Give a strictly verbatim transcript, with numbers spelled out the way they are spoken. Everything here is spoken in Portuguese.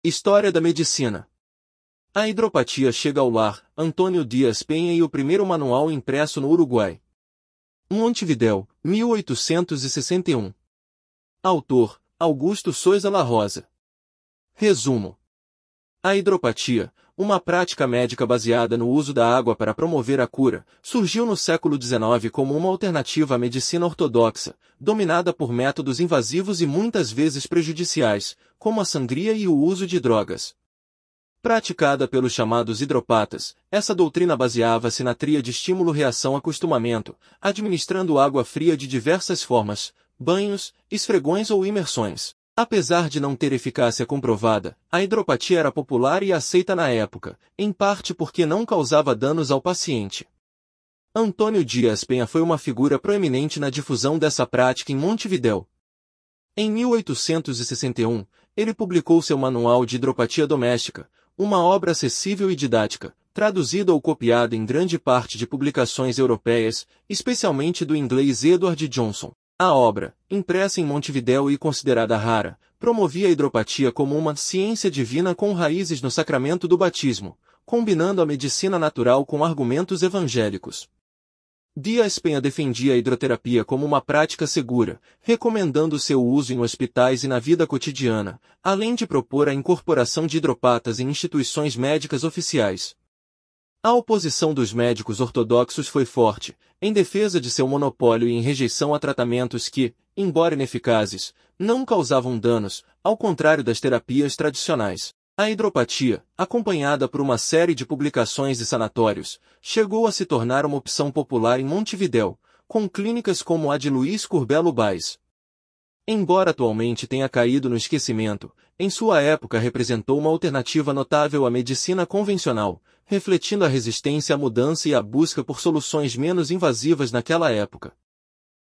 História da medicina. A hidropatia chega ao lar, Antônio Dias Penha e o primeiro manual impresso no Uruguai. Montevidéu, mil oitocentos e sessenta e um. Autor, Augusto Souza La Rosa. Resumo. A hidropatia, uma prática médica baseada no uso da água para promover a cura, surgiu no século dezenove como uma alternativa à medicina ortodoxa, dominada por métodos invasivos e muitas vezes prejudiciais, como a sangria e o uso de drogas. Praticada pelos chamados hidropatas, essa doutrina baseava-se na tríade estímulo-reação-acostumamento, administrando água fria de diversas formas, banhos, esfregões ou imersões. Apesar de não ter eficácia comprovada, a hidropatia era popular e aceita na época, em parte porque não causava danos ao paciente. Antônio Dias Penha foi uma figura proeminente na difusão dessa prática em Montevidéu. Em mil oitocentos e sessenta e um, ele publicou seu Manual de Hidropatia Doméstica, uma obra acessível e didática, traduzida ou copiada em grande parte de publicações europeias, especialmente do inglês Edward Johnson. A obra, impressa em Montevidéu e considerada rara, promovia a hidropatia como uma ciência divina com raízes no sacramento do batismo, combinando a medicina natural com argumentos evangélicos. Dias Penha defendia a hidroterapia como uma prática segura, recomendando seu uso em hospitais e na vida cotidiana, além de propor a incorporação de hidropatas em instituições médicas oficiais. A oposição dos médicos ortodoxos foi forte, em defesa de seu monopólio e em rejeição a tratamentos que, embora ineficazes, não causavam danos, ao contrário das terapias tradicionais. A hidropatia, acompanhada por uma série de publicações e sanatórios, chegou a se tornar uma opção popular em Montevidéu, com clínicas como a de Luiz Curbelo Baes. Embora atualmente tenha caído no esquecimento, em sua época representou uma alternativa notável à medicina convencional, refletindo a resistência à mudança e a busca por soluções menos invasivas naquela época.